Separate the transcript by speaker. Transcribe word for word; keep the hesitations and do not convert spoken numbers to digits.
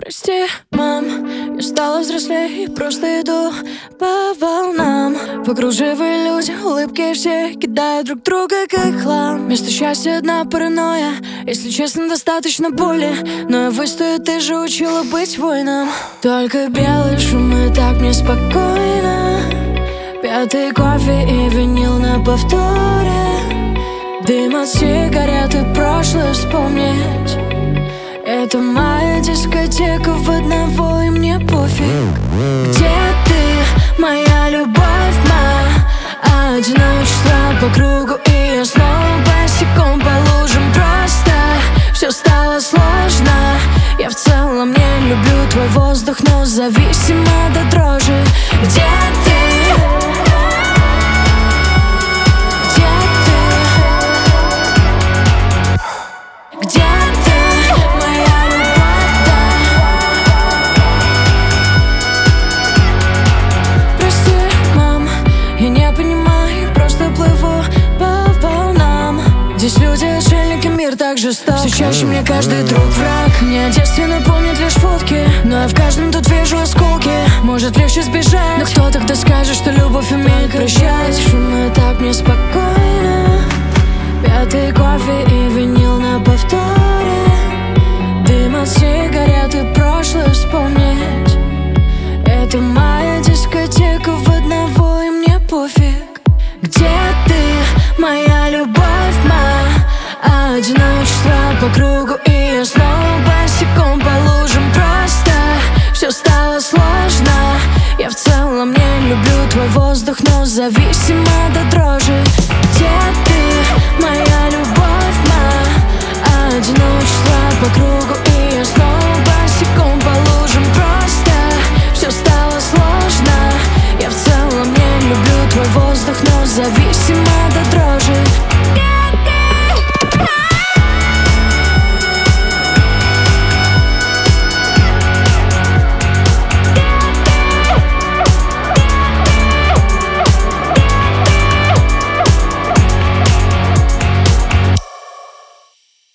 Speaker 1: Прости, мам, я стала взрослее и просто иду по волнам. Вокруг живые люди, улыбки все кидают друг друга как хлам. Вместо счастья одна паранойя, если честно, достаточно боли. Но я выстою, ты же учила быть воином. Только белый шум, и так мне спокойно. Пятый кофе и винил на повторе. Дым от сигарет и прошлое вспомнить. Это моя дискотека в одного, и мне пофиг. Где ты, моя любовь, моя одиночество по кругу, и я снова босиком по лужам. Просто все стало сложно. Я в целом не люблю твой воздух, но зависима до дрожи. Где ты? Здесь люди отшельники, мир так жесток. Все чаще мне каждый друг враг. Мне о детстве напомнят лишь фотки, но я в каждом тут вижу осколки. Может легче сбежать, но кто тогда скажет, что любовь умеет прощать? Шумно так мне спокойно. Пятый кофе и винил на повторе. Дым от сигарет и прошлое вспомнить. Это моя дискотека в одного, и мне пофиг. Где ты, моя любовь, моя одиночество по кругу, и я снова босиком по лужам. Просто все стало сложно. Я в целом не люблю твой воздух, но зависима до дрожи. Где ты, моя любовь, моя одиночество по кругу, и я снова босиком по лужам. Просто все стало сложно. Я в целом не люблю твой воздух, но зависима до дрожи.